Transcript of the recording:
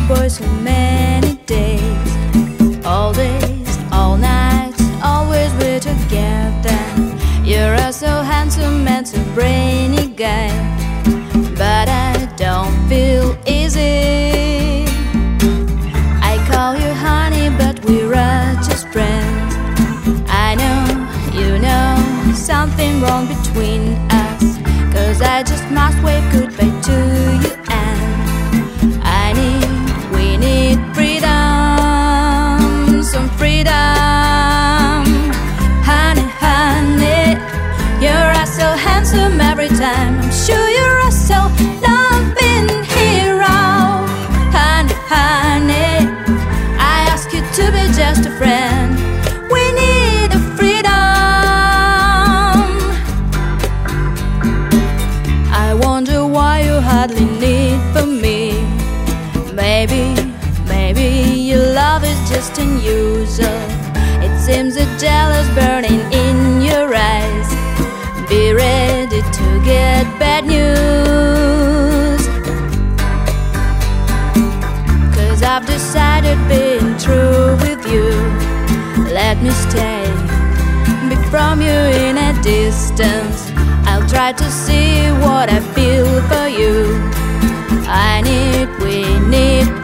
for so many days, all days, all nights, always we're together. You're a so handsome and so brainy guy, but I don't feel easy. I call you honey, but we're just friends. I know, you know, something wrong between us, 'cause I just must wave goodbye to you. And we need freedom, some freedom. Honey, honey, you're so handsome every time. I'm sure you're so loving hero. Honey, honey, I ask you to be just a friend. We need a freedom. I wonder why you hardly need for me. Maybe your love is just unusual. It seems a jealous burning in your eyes. Be ready to get bad news, 'cause I've decided being true with you. Let me stay, be from you in a distance. I'll try to see what I feel for you. We need